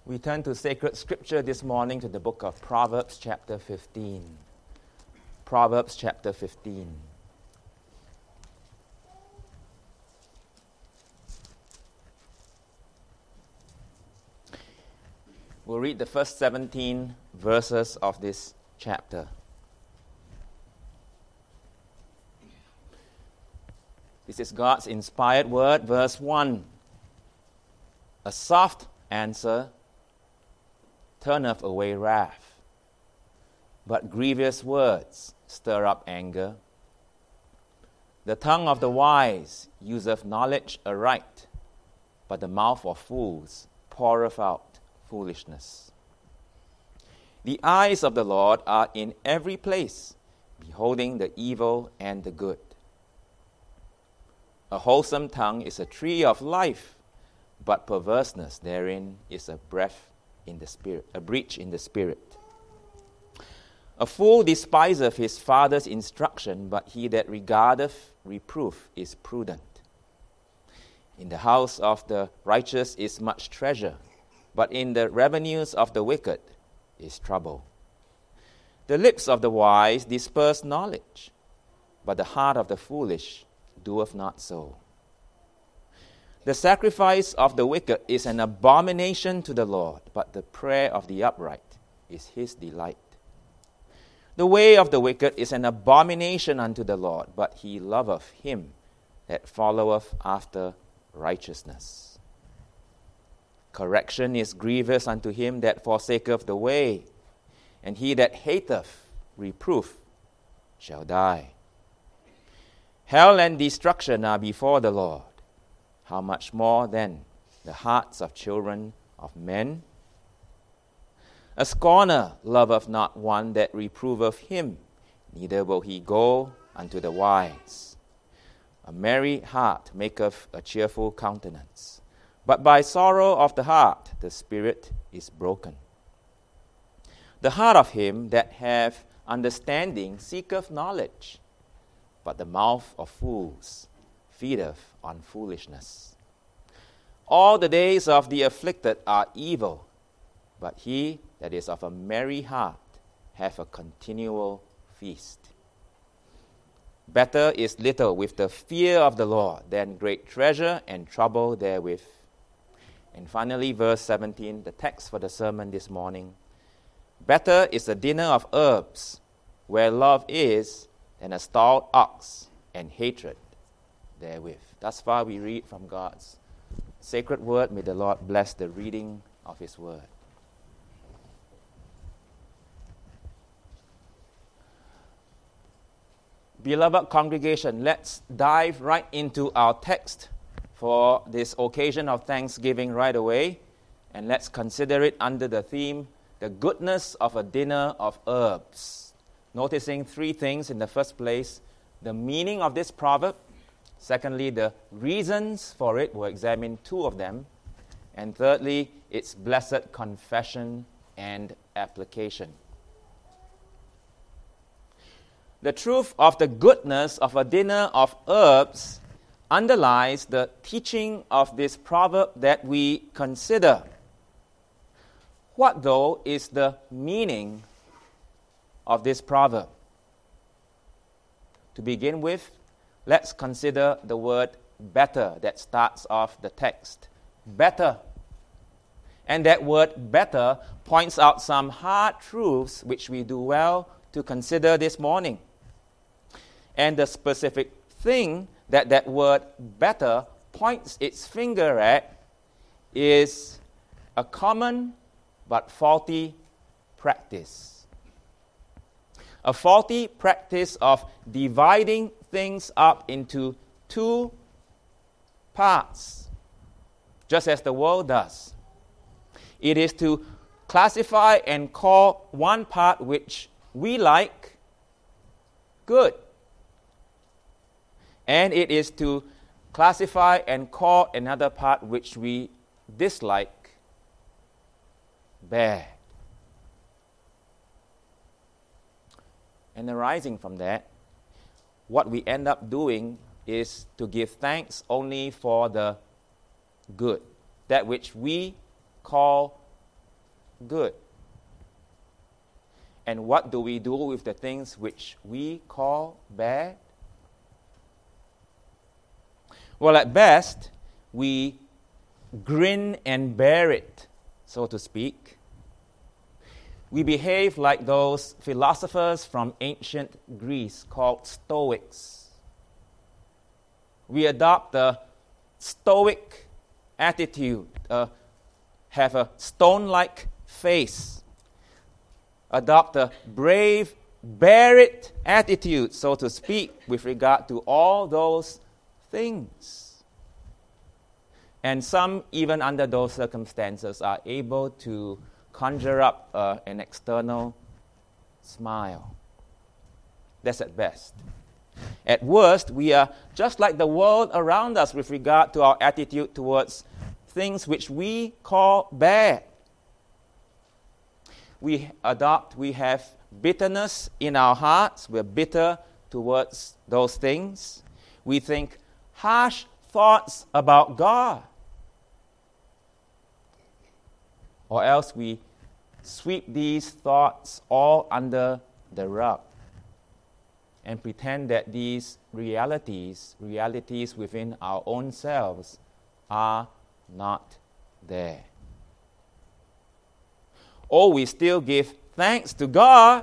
We turn to sacred scripture this morning to the book of Proverbs chapter 15. Proverbs chapter 15. We'll read the first 17 verses of this chapter. This is God's inspired word, verse 1. A soft answer turneth away wrath, but grievous words stir up anger. The tongue of the wise useth knowledge aright, but the mouth of fools poureth out foolishness. The eyes of the Lord are in every place, beholding the evil and the good. A wholesome tongue is a tree of life, but perverseness therein is a breath in the spirit, a breach in the spirit. A fool despiseth his father's instruction, but he that regardeth reproof is prudent. In the house of the righteous is much treasure, but in the revenues of the wicked is trouble. The lips of the wise disperse knowledge, but the heart of the foolish doeth not so. The sacrifice of the wicked is an abomination to the Lord, but the prayer of the upright is his delight. The way of the wicked is an abomination unto the Lord, but he loveth him that followeth after righteousness. Correction is grievous unto him that forsaketh the way, and he that hateth reproof shall die. Hell and destruction are before the Lord. How much more then the hearts of children of men? A scorner loveth not one that reproveth him, neither will he go unto the wise. A merry heart maketh a cheerful countenance, but by sorrow of the heart the spirit is broken. The heart of him that hath understanding seeketh knowledge, but the mouth of fools feedeth on foolishness. All the days of the afflicted are evil, but he that is of a merry heart hath a continual feast. Better is little with the fear of the Lord than great treasure and trouble therewith. And finally, verse 17, the text for the sermon this morning. Better is a dinner of herbs, where love is, than a stalled ox and hatred therewith. Thus far we read from God's sacred word. May the Lord bless the reading of his word. Beloved congregation, let's dive right into our text for this occasion of Thanksgiving right away, and let's consider it under the theme, the goodness of a dinner of herbs. Noticing three things. In the first place, the meaning of this proverb. Secondly, the reasons for it. We'll examine two of them. And thirdly, its blessed confession and application. The truth of the goodness of a dinner of herbs underlies the teaching of this proverb that we consider. What, though, is the meaning of this proverb? To begin with, let's consider the word better that starts off the text. Better. And that word better points out some hard truths which we do well to consider this morning. And the specific thing that word better points its finger at is a common but faulty practice. A faulty practice of dividing things up into two parts, just as the world does. It is to classify and call one part which we like good, and it is to classify and call another part which we dislike bad. And arising from that, what we end up doing is to give thanks only for the good, that which we call good? And what do we do with the things which we call bad? Well, at best, we grin and bear it, so to speak. We behave like those philosophers from ancient Greece called Stoics. We adopt the Stoic attitude, have a stone-like face, adopt a brave, bear-it attitude, so to speak, with regard to all those things. And some, even under those circumstances, are able to conjure up an external smile. That's at best. At worst, we are just like the world around us with regard to our attitude towards things which we call bad. We have bitterness in our hearts. We're bitter towards those things. We think harsh thoughts about God. Or else we sweep these thoughts all under the rug and pretend that these realities within our own selves, are not there. Or we still give thanks to God,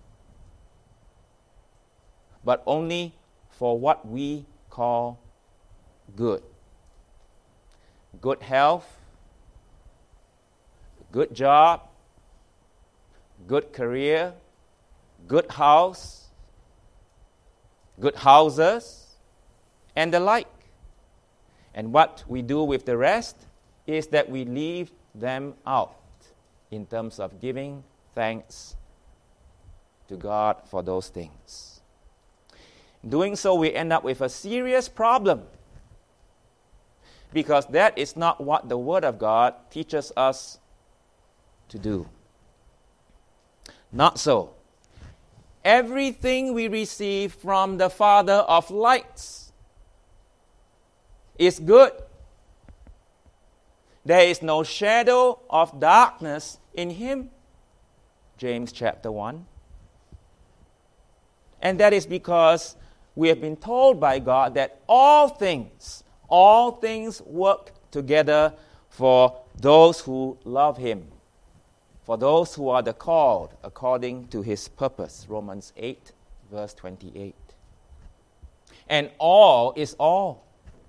but only for what we call good. Good health, good job, good career, good house, good houses, and the like. And what we do with the rest is that we leave them out in terms of giving thanks to God for those things. Doing so, we end up with a serious problem, because that is not what the Word of God teaches us to do. Not so. Everything we receive from the Father of lights is good. There is no shadow of darkness in Him. James chapter 1. And that is because we have been told by God that all things work together for those who love Him, for those who are the called according to His purpose. Romans 8, verse 28. And all is all.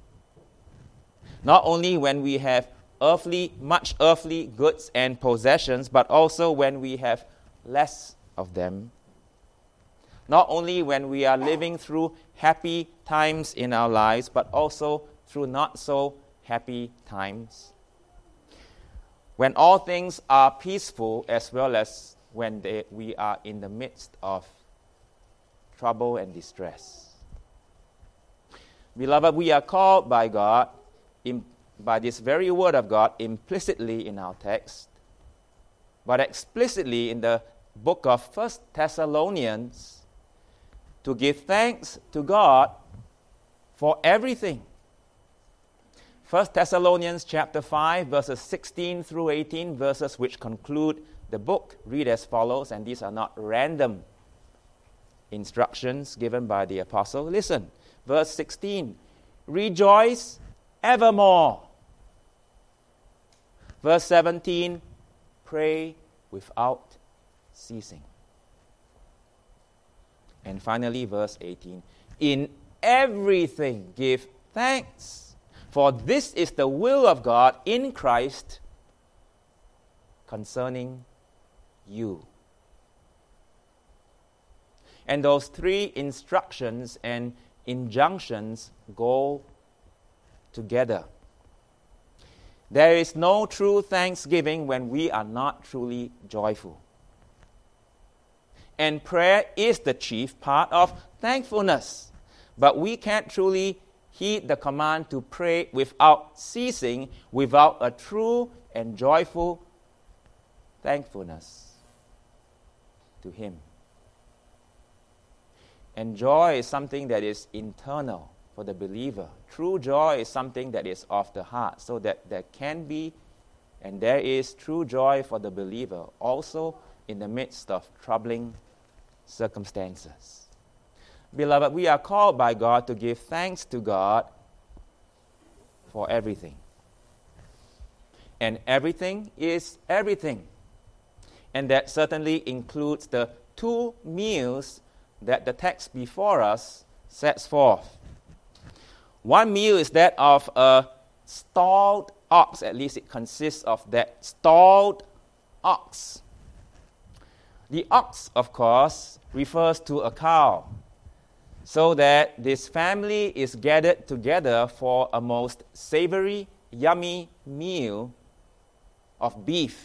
Not only when we have much earthly goods and possessions, but also when we have less of them. Not only when we are living through happy times in our lives, but also through not so happy times. When all things are peaceful, as well as when we are in the midst of trouble and distress. Beloved, we are called by God, by this very word of God, implicitly in our text, but explicitly in the book of 1 Thessalonians, to give thanks to God for everything. 1 Thessalonians chapter 5, verses 16 through 18, verses which conclude the book, read as follows, and these are not random instructions given by the apostle. Listen, verse 16, rejoice evermore. Verse 17, pray without ceasing. And finally, verse 18, in everything give thanks, for this is the will of God in Christ concerning you. And those three instructions and injunctions go together. There is no true thanksgiving when we are not truly joyful. And prayer is the chief part of thankfulness. But we can't truly heed the command to pray without ceasing, without a true and joyful thankfulness to Him. And joy is something that is internal for the believer. True joy is something that is of the heart, so that there can be And there is true joy for the believer, also in the midst of troubling circumstances. Beloved, we are called by God to give thanks to God for everything. And everything is everything. And that certainly includes the 2 meals that the text before us sets forth. One meal is that of a stalled ox. At least it consists of that stalled ox. The ox, of course, refers to a cow, so that this family is gathered together for a most savory, yummy meal of beef.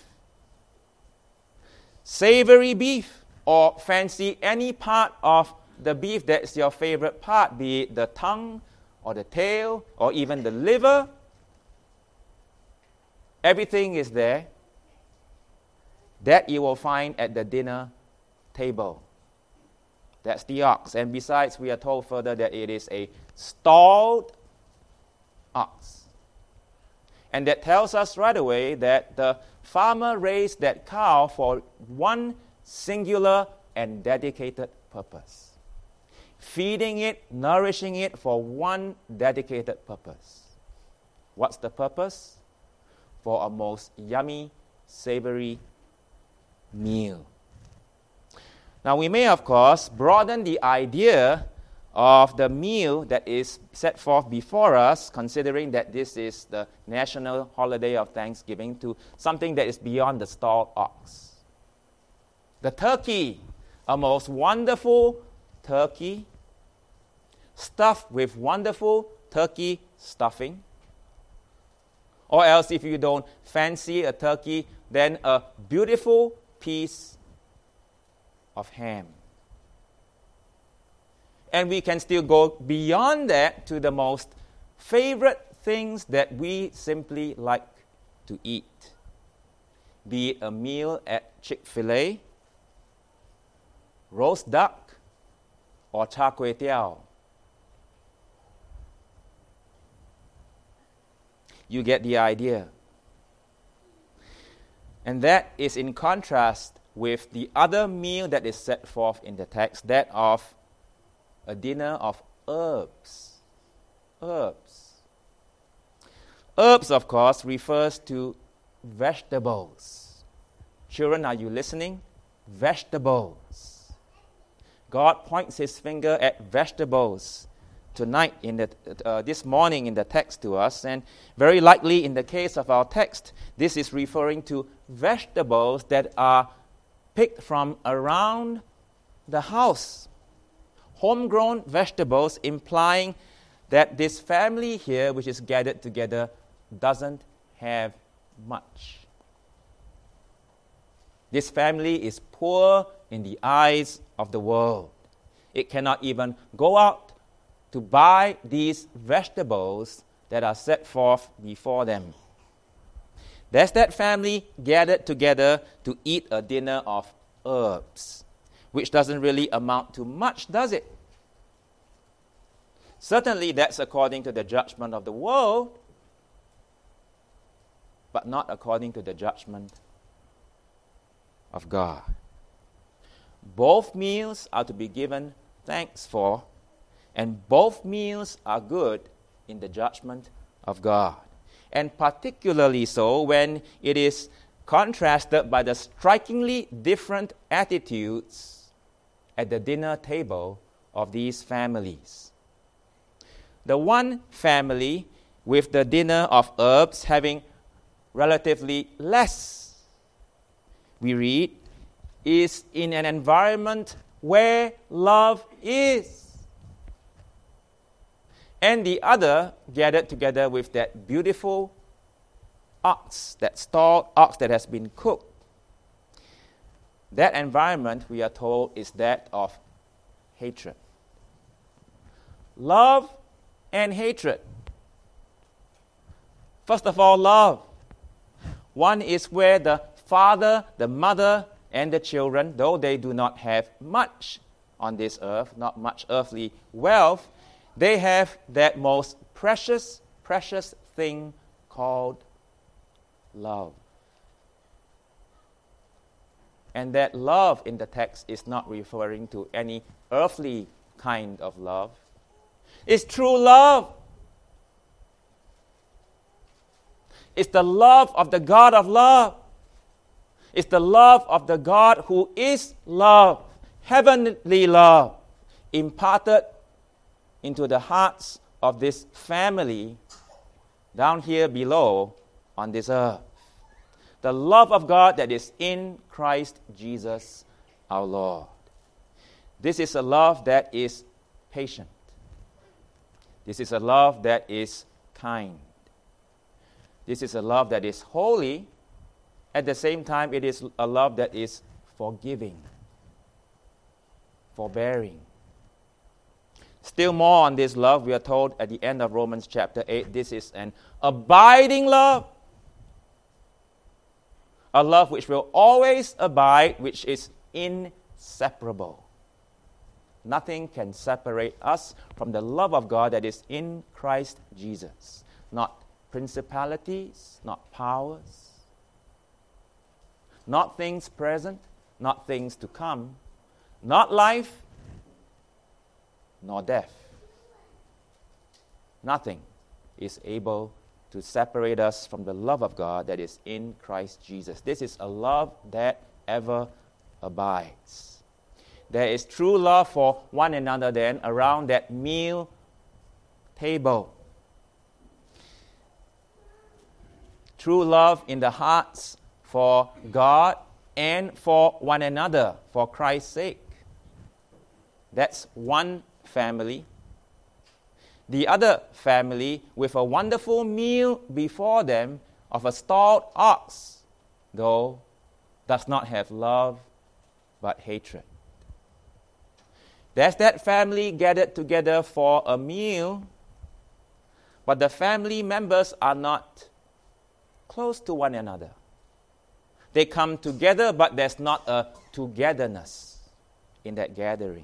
Savory beef, or fancy any part of the beef that's your favorite part, be it the tongue or the tail or even the liver. Everything is there that you will find at the dinner table. That's the ox. And besides, we are told further that it is a stalled ox. And that tells us right away that the farmer raised that cow for one singular and dedicated purpose. Feeding it, nourishing it for one dedicated purpose. What's the purpose? For a most yummy, savory meal. Now, we may, of course, broaden the idea of the meal that is set forth before us, considering that this is the national holiday of Thanksgiving, to something that is beyond the stalled ox. The turkey, a most wonderful turkey, stuffed with wonderful turkey stuffing. Or else, if you don't fancy a turkey, then a beautiful piece of ham. And we can still go beyond that to the most favorite things that we simply like to eat. Be it a meal at Chick-fil-A, roast duck, or char kway teow. You get the idea. And that is in contrast with the other meal that is set forth in the text, that of a dinner of herbs. Herbs. Herbs, of course, refers to vegetables. Children, are you listening? Vegetables. God points his finger at vegetables tonight, this morning in the text to us, and very likely in the case of our text, this is referring to vegetables that are picked from around the house. Homegrown vegetables, implying that this family here, which is gathered together, doesn't have much. This family is poor in the eyes of the world. It cannot even go out to buy these vegetables that are set forth before them. There's that family gathered together to eat a dinner of herbs, which doesn't really amount to much, does it? Certainly that's according to the judgment of the world, but not according to the judgment of God. Both meals are to be given thanks for, and both meals are good in the judgment of God. And particularly so when it is contrasted by the strikingly different attitudes at the dinner table of these families. The one family with the dinner of herbs having relatively less, we read, is in an environment where love is. And the other gathered together with that beautiful ox, that stalled ox that has been cooked. That environment, we are told, is that of hatred. Love and hatred. First of all, love. One is where the father, the mother, and the children, though they do not have much on this earth, not much earthly wealth, they have that most precious, precious thing called love. And that love in the text is not referring to any earthly kind of love. It's true love. It's the love of the God of love. It's the love of the God who is love, heavenly love, imparted into the hearts of this family down here below on this earth. The love of God that is in Christ Jesus our Lord. This is a love that is patient. This is a love that is kind. This is a love that is holy. At the same time, it is a love that is forgiving, forbearing. Still more on this love, we are told at the end of Romans chapter 8, this is an abiding love. A love which will always abide, which is inseparable. Nothing can separate us from the love of God that is in Christ Jesus. Not principalities, not powers, not things present, not things to come, not life, nor death. Nothing is able to separate us from the love of God that is in Christ Jesus. This is a love that ever abides. There is true love for one another then around that meal table. True love in the hearts for God and for one another, for Christ's sake. That's one family. The other family with a wonderful meal before them of a stalled ox, though does not have love but hatred. There's that family gathered together for a meal, but the family members are not close to one another. They come together, but there's not a togetherness in that gathering.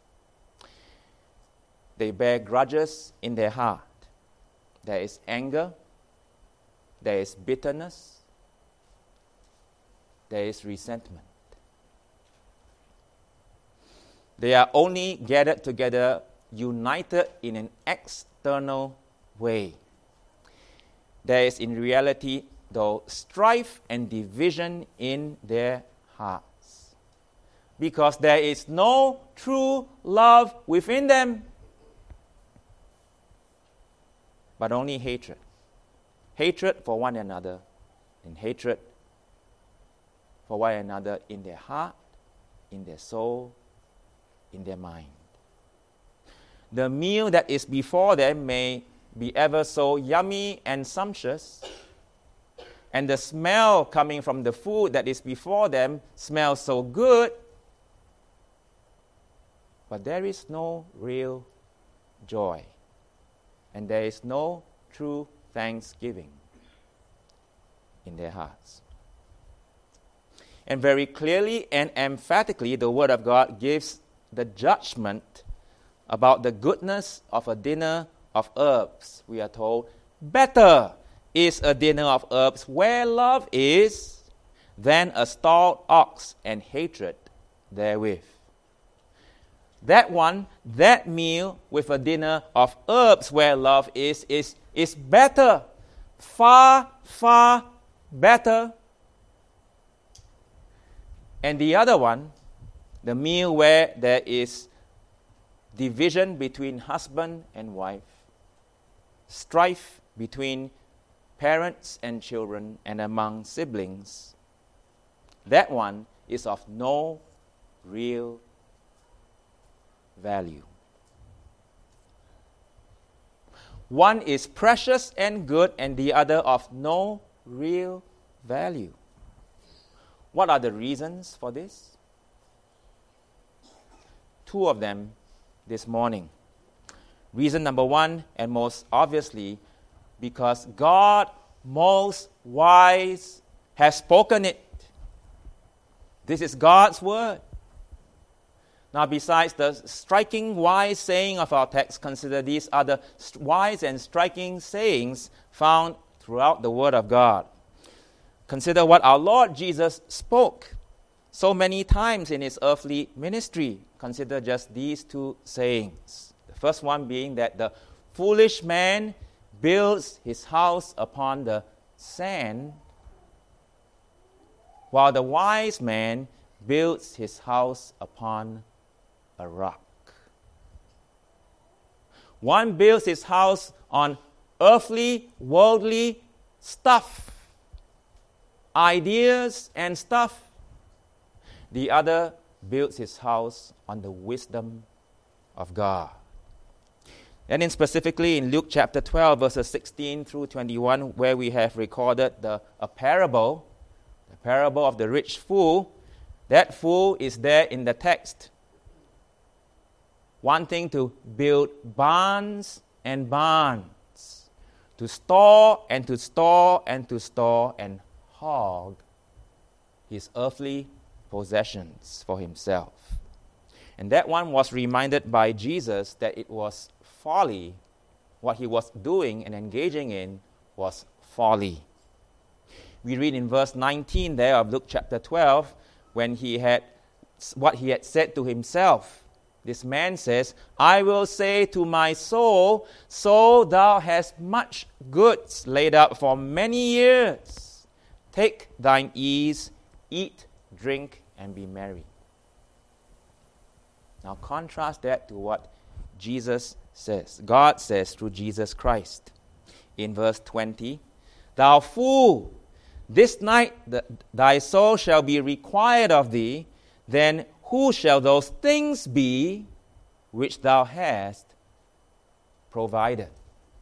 They bear grudges in their heart. There is anger. There is bitterness. There is resentment. They are only gathered together, united in an external way. There is in reality, though, strife and division in their hearts. Because there is no true love within them, but only hatred. Hatred for one another, and hatred for one another in their heart, in their soul, in their mind. The meal that is before them may be ever so yummy and sumptuous, and the smell coming from the food that is before them smells so good, but there is no real joy, and there is no true thanksgiving in their hearts. And very clearly and emphatically, the Word of God gives the judgment about the goodness of a dinner of herbs. We are told, better is a dinner of herbs where love is than a stalled ox and hatred therewith. That one, that meal with a dinner of herbs where love is better, far, far better. And the other one, the meal where there is division between husband and wife, strife between parents and children and among siblings, that one is of no real value. One is precious and good, and the other of no real value. What are the reasons for this? Two of them this morning. Reason number one, and most obviously, because God, most wise, has spoken it. This is God's word. Now, besides the striking, wise saying of our text, consider these other wise and striking sayings found throughout the Word of God. Consider what our Lord Jesus spoke so many times in his earthly ministry. Consider just these two sayings. The first one being that the foolish man builds his house upon the sand, while the wise man builds his house upon a rock. One builds his house on earthly, worldly stuff, ideas and stuff. The other builds his house on the wisdom of God. And then specifically in Luke chapter 12, verses 16 through 21, where we have recorded a parable, the parable of the rich fool. That fool is there in the text, wanting to build barns and barns, to store and to store and to store and hog his earthly possessions for himself. And that one was reminded by Jesus that it was folly. What he was doing and engaging in was folly. We read in verse 19 there of Luke chapter 12, when what he had said to himself. This man says, I will say to my soul, soul, thou hast much goods laid up for many years. Take thine ease, eat, drink, and be merry. Now contrast that to what Jesus says. God says through Jesus Christ. In verse 20, thou fool, this night thy soul shall be required of thee, then who shall those things be which thou hast provided?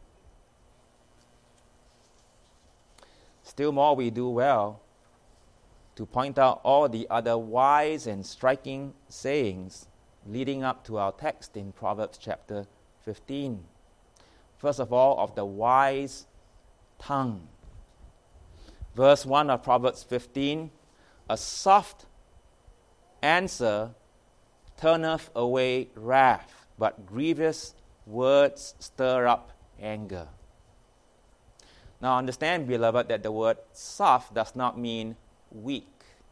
Still more, we do well to point out all the other wise and striking sayings leading up to our text in Proverbs chapter 15. First of all, of the wise tongue. Verse 1 of Proverbs 15, a soft answer turneth away wrath, but grievous words stir up anger. Now understand, beloved, that the word soft does not mean weak.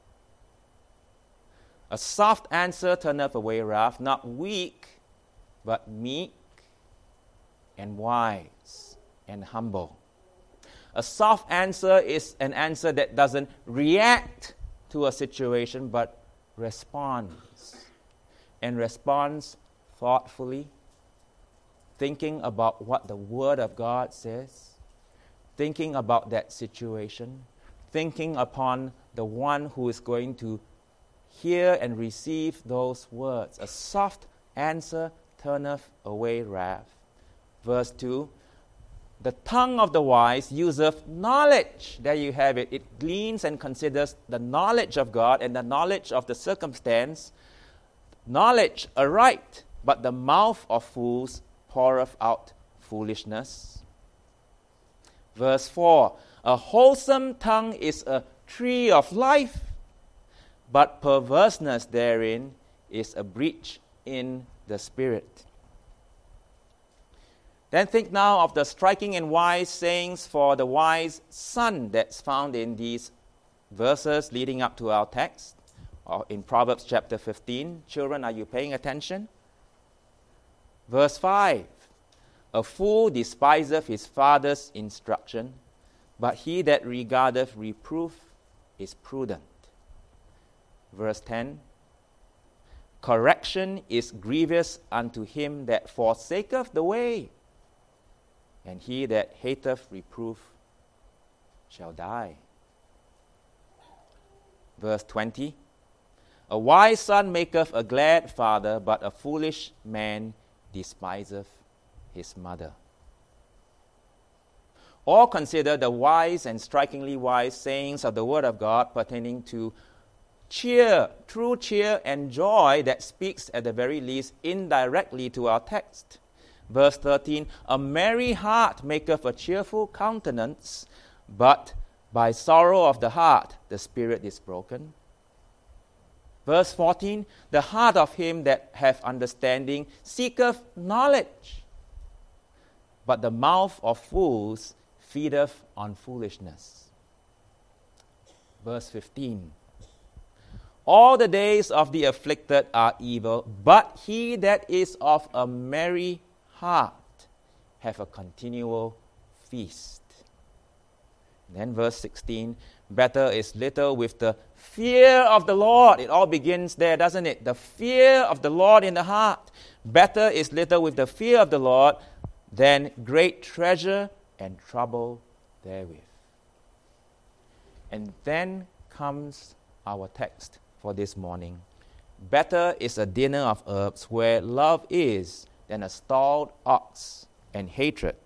A soft answer turneth away wrath, not weak, but meek and wise and humble. A soft answer is an answer that doesn't react to a situation, but responds. And responds thoughtfully, thinking about what the Word of God says, thinking about that situation, thinking upon the one who is going to hear and receive those words. A soft answer turneth away wrath. Verse 2, the tongue of the wise useth knowledge. There you have it. It gleans and considers the knowledge of God and the knowledge of the circumstance. Knowledge aright, but the mouth of fools poureth out foolishness. Verse 4, a wholesome tongue is a tree of life, but perverseness therein is a breach in the spirit. Then think now of the striking and wise sayings for the wise son that's found in these verses leading up to our text, or in Proverbs chapter 15. Children, are you paying attention? Verse 5, a fool despiseth his father's instruction, but he that regardeth reproof is prudent. Verse 10, correction is grievous unto him that forsaketh the way, and he that hateth reproof shall die. Verse 20, a wise son maketh a glad father, but a foolish man despiseth his mother. Or consider the wise and strikingly wise sayings of the Word of God pertaining to cheer, true cheer and joy that speaks at the very least indirectly to our text. Verse 13, a merry heart maketh a cheerful countenance, but by sorrow of the heart the spirit is broken. Verse 14, the heart of him that hath understanding seeketh knowledge, but the mouth of fools feedeth on foolishness. Verse 15, All the days of the afflicted are evil, but he that is of a merry heart have a continual feast. Then verse 16, better is little with the fear of the Lord. It all begins there, doesn't it? The fear of the Lord in the heart. Better is little with the fear of the Lord than great treasure and trouble therewith. And then comes our text for this morning. Better is a dinner of herbs where love is than a stalled ox and hatred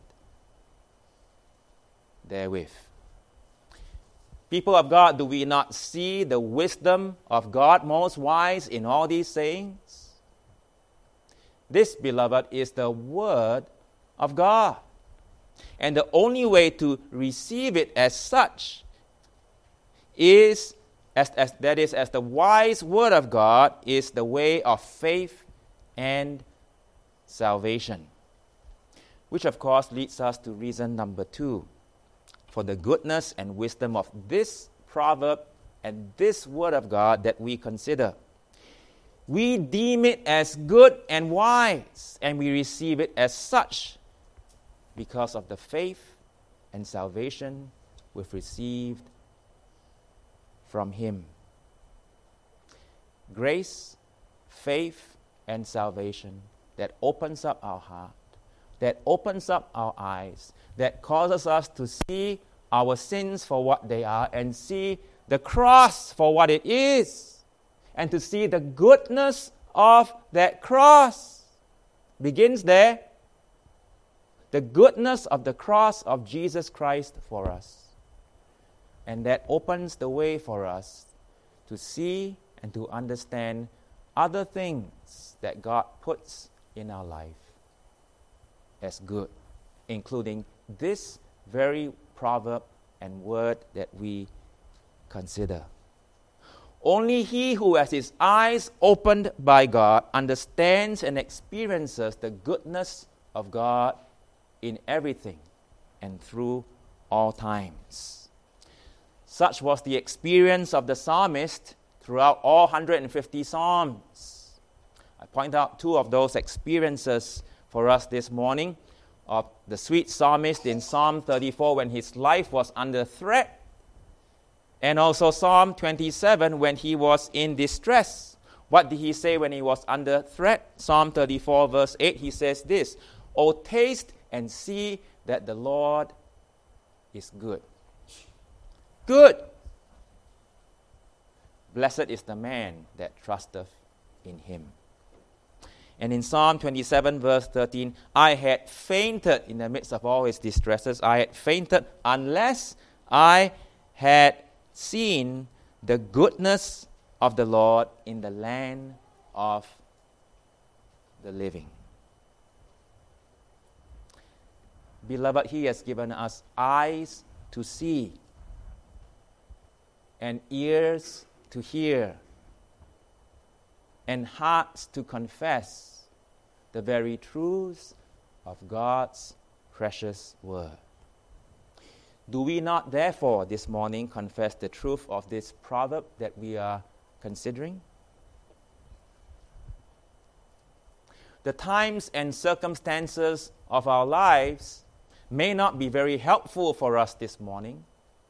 therewith. People of God, do we not see the wisdom of God most wise in all these sayings? This, beloved, is the Word of God. And the only way to receive it as such is, as the wise Word of God, is the way of faith and salvation. Which, of course, leads us to reason number 2. For the goodness and wisdom of this proverb and this Word of God that we consider. We deem it as good and wise, and we receive it as such because of the faith and salvation we've received from Him. Grace, faith, and salvation that opens up our heart, that opens up our eyes, that causes us to see our sins for what they are and see the cross for what it is, and to see the goodness of that cross. Begins there. The goodness of the cross of Jesus Christ for us. And that opens the way for us to see and to understand other things that God puts in our life as good, including this very proverb and word that we consider. Only he who has his eyes opened by God understands and experiences the goodness of God in everything and through all times. Such was the experience of the psalmist throughout all 150 psalms. I point out 2 of those experiences for us this morning, of the sweet psalmist in Psalm 34 when his life was under threat, and also Psalm 27 when he was in distress. What did he say when he was under threat? Psalm 34 verse 8, he says this, "O taste and see that the Lord is good." Good. Blessed is the man that trusteth in him. And in Psalm 27 verse 13, I had fainted in the midst of all his distresses. I had fainted unless I had seen the goodness of the Lord in the land of the living. Beloved, he has given us eyes to see and ears to hear and hearts to confess the very truths of God's precious word. Do we not therefore this morning confess the truth of this proverb that we are considering? The times and circumstances of our lives may not be very helpful for us this morning.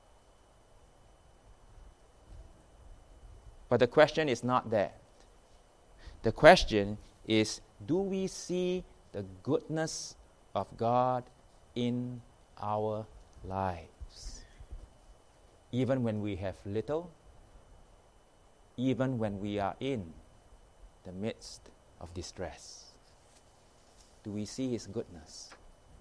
But the question is not that. The question is, do we see the goodness of God in our lives? Even when we have little, even when we are in the midst of distress. Do we see His goodness?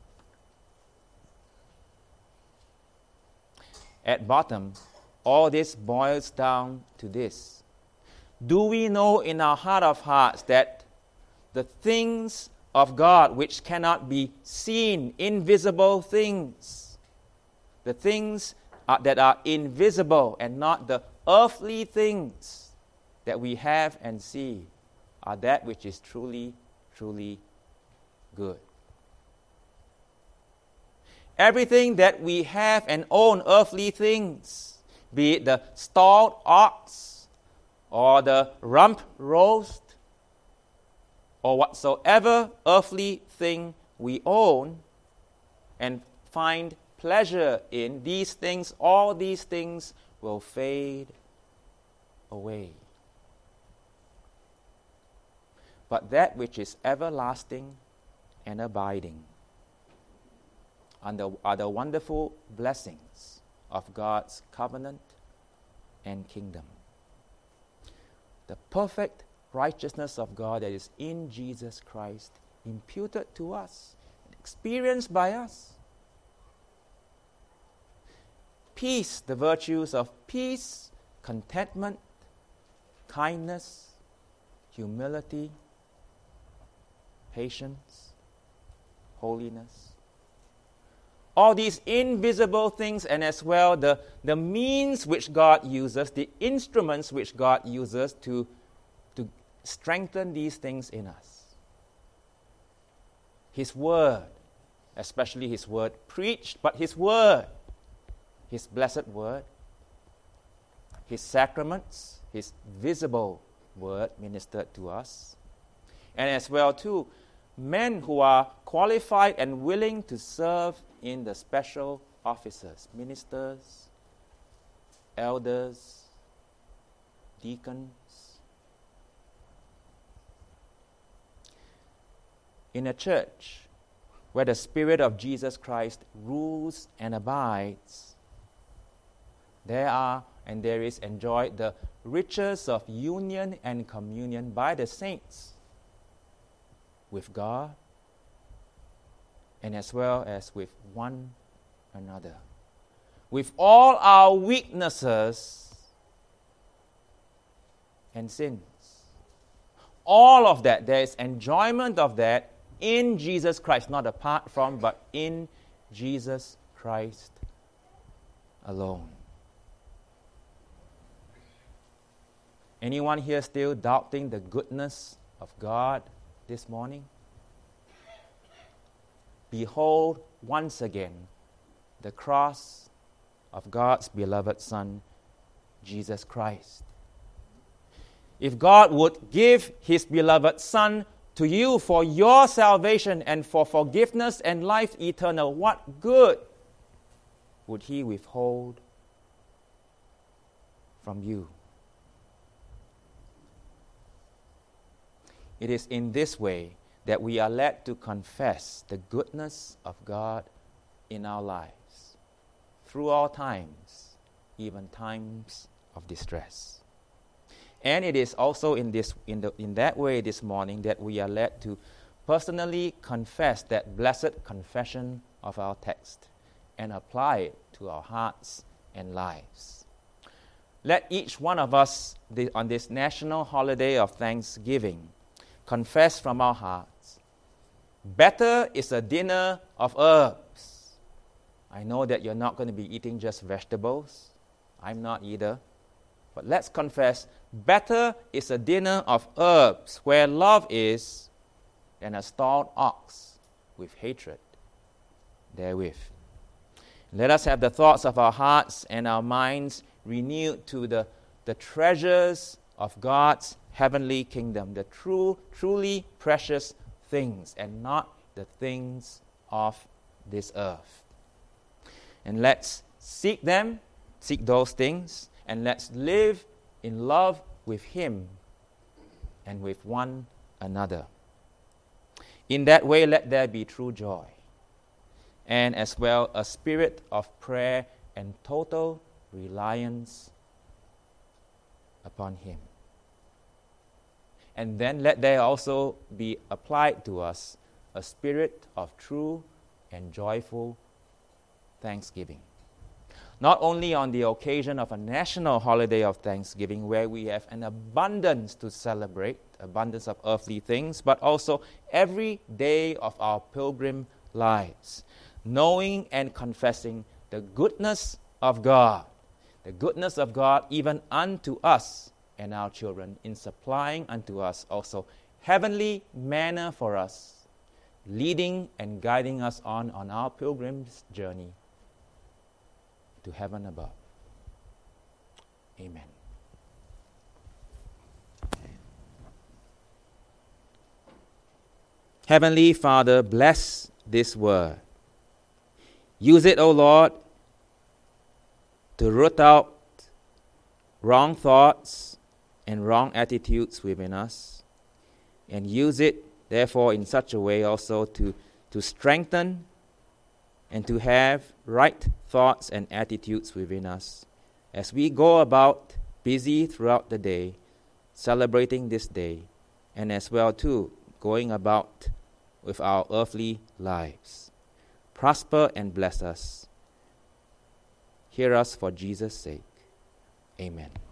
At bottom, all this boils down to this. Do we know in our heart of hearts that the things of God which cannot be seen, invisible things, the things that are invisible and not the earthly things that we have and see, are that which is truly, truly good? Everything that we have and own, earthly things, be it the stalled ox or the rump roast, or whatsoever earthly thing we own and find pleasure in, these things, all these things will fade away. But that which is everlasting and abiding are the wonderful blessings of God's covenant and kingdom. The perfect righteousness of God that is in Jesus Christ, imputed to us, experienced by us. Peace, the virtues of peace, contentment, kindness, humility, patience, holiness. All these invisible things, and as well the means which God uses, the instruments which God uses to strengthen these things in us. His word, especially His word preached, but His word, His blessed word, His sacraments, His visible word ministered to us, and as well too, men who are qualified and willing to serve in the special offices, ministers, elders, deacons. In a church where the Spirit of Jesus Christ rules and abides, there is enjoyed the riches of union and communion by the saints with God and as well as with one another. With all our weaknesses and sins. All of that, there is enjoyment of that in Jesus Christ, not apart from, but in Jesus Christ alone. Anyone here still doubting the goodness of God this morning? Behold, once again, the cross of God's beloved Son, Jesus Christ. If God would give His beloved Son to you for your salvation and for forgiveness and life eternal, what good would He withhold from you? It is in this way that we are led to confess the goodness of God in our lives through all times, even times of distress. And it is also in that way this morning that we are led to personally confess that blessed confession of our text and apply it to our hearts and lives. Let each one of us on this national holiday of Thanksgiving confess from our hearts, better is a dinner of herbs. I know that you're not going to be eating just vegetables. I'm not either. But let's confess, better is a dinner of herbs where love is than a stalled ox with hatred therewith. Let us have the thoughts of our hearts and our minds renewed to the treasures of God's heavenly kingdom, the truly precious things, and not the things of this earth. And let's seek those things, and let's live in love with Him and with one another. In that way, let there be true joy, and as well a spirit of prayer and total reliance upon Him. And then let there also be applied to us a spirit of true and joyful thanksgiving. Not only on the occasion of a national holiday of Thanksgiving where we have an abundance to celebrate, abundance of earthly things, but also every day of our pilgrim lives, knowing and confessing the goodness of God even unto us and our children, in supplying unto us also heavenly manna for us, leading and guiding us on our pilgrim's journey to heaven above. Amen. Heavenly Father, bless this word. Use it, O Lord, to root out wrong thoughts and wrong attitudes within us. And use it, therefore, in such a way also to strengthen and to have right thoughts and attitudes within us as we go about busy throughout the day, celebrating this day, and as well too going about with our earthly lives. Prosper and bless us. Hear us for Jesus' sake. Amen.